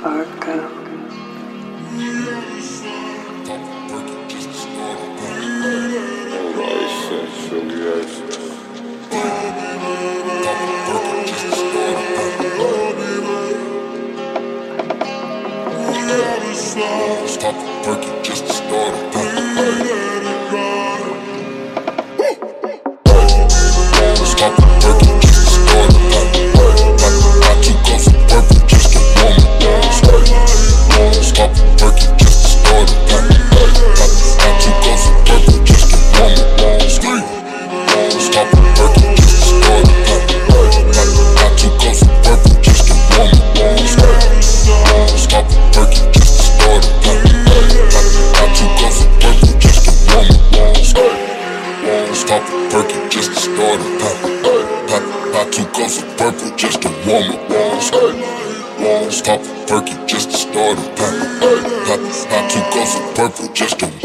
Arca. Stop working just to start a Stop working just to start a Got 2 cups of purple just to warm it. Stop working just to start a Got 2 cups of purple just to warm it. Stop working just to start a Got 2 cups of purple just to warm it. Stop working just to start a Got 2 cups of purple just to warm it. Stop working just to start a Got 2 cups of purple just to warm it. Stop working just to start a Got 2 cups of purple just to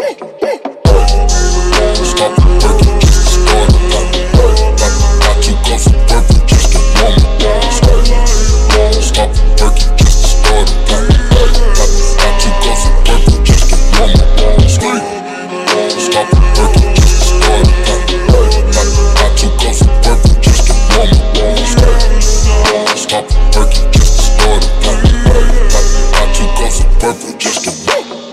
Stop working just to start a Got 2 cups of purple just to warm it. Stop working just to start a Got 2 cups of purple just to warm it. Stop working just to start a Got 2 cups of purple just to warm it. Stop working just to start a Got 2 cups of purple just to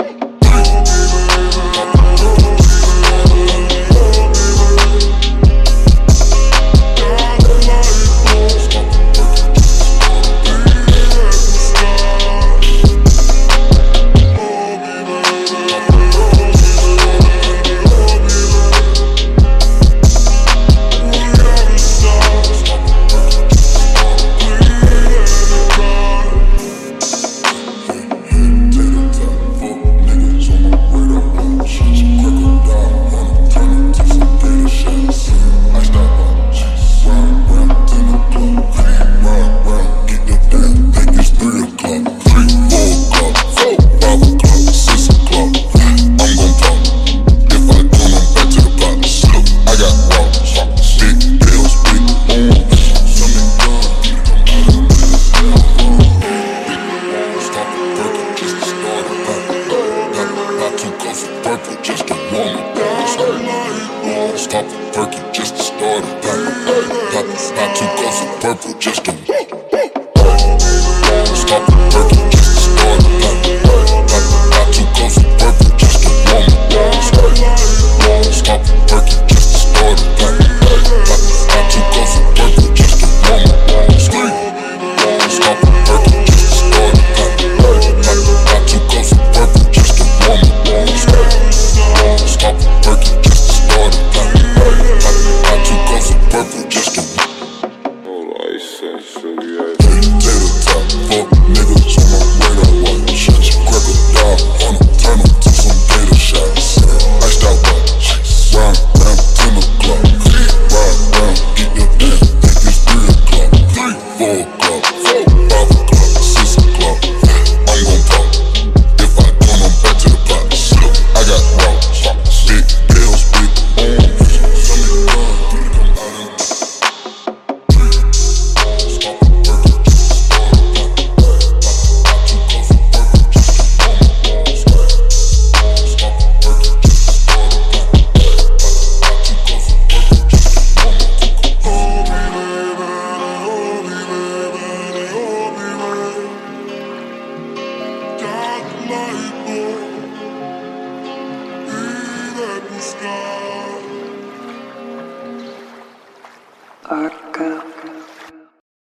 purple just to warm it. Stop working just to start a Got 2 cups of purple just to Stop working just to start a Got 2 cups of purple just to warm it. Stop working just to start a Got 2 cups of purple just to warm it. Stop working just to start a Got 2 cups of purple just to warm it. Stop working just to start a Got 2 cups of purple just to Tater top, fuck niggas on my radar. Watch shit, crack a dog on them, turn them to some gator shots. Iced out watch, round, 10 o'clock. Ride round, get the damn, think it's 3 o'clock. 4 o'clock, 5 o'clock, 6 o'clock. I'm gon' pop, if I don't, I'm back to the pot. I got rocks, big bills, big arms. Arca.